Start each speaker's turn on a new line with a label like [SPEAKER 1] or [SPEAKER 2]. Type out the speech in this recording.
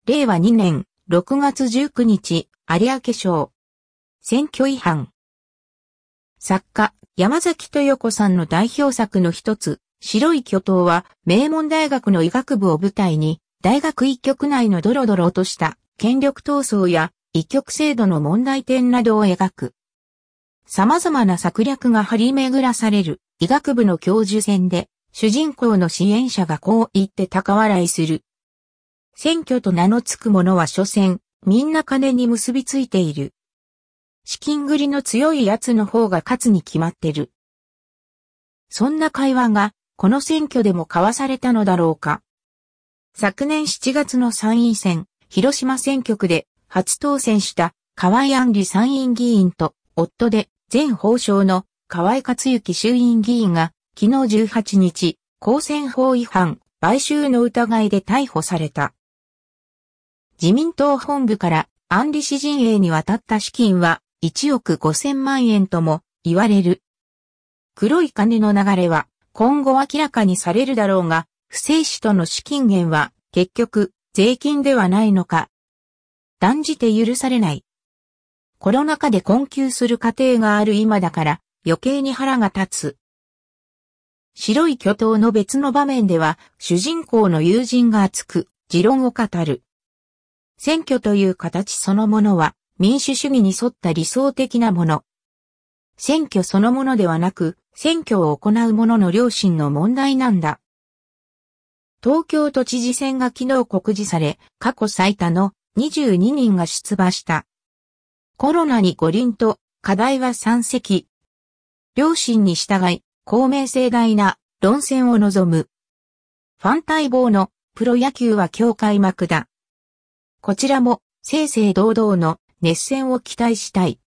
[SPEAKER 1] 令和2年6月19日、有明省。選挙違反。作家、山崎豊子さんの代表作の一つ、白い巨塔は、名門大学の医学部を舞台に、大学医局内のドロドロとした権力闘争や医局制度の問題点などを描く。様々な策略が張り巡らされる医学部の教授選で、主人公の支援者がこう言って高笑いする。選挙と名の付くものは所詮、みんな金に結びついている。資金繰りの強いやつの方が勝つに決まってる。そんな会話が、この選挙でも交わされたのだろうか。昨年7月の参院選、広島選挙区で初当選した河井案里参院議員と夫で前法相の河井克行衆院議員が昨日18日、公選法違反、買収の疑いで逮捕された。自民党本部から案里氏陣営に渡った資金は1億5000万円とも言われる。黒い金の流れは今後明らかにされるだろうが、不正使途の資金源は結局税金ではないのか。断じて許されない。コロナ禍で困窮する家庭がある今だから余計に腹が立つ。白い巨塔の別の場面では主人公の友人が熱く持論を語る。選挙という形そのものは民主主義に沿った理想的なもの。選挙そのものではなく選挙を行う者の良心の問題なんだ。東京都知事選が昨日告示され、過去最多の22人が出馬した。コロナに五輪と課題は山積。良心に従い、公明正大な論戦を望む。ファン待望のプロ野球は今日開幕だ。こちらも正々堂々の熱戦を期待したい。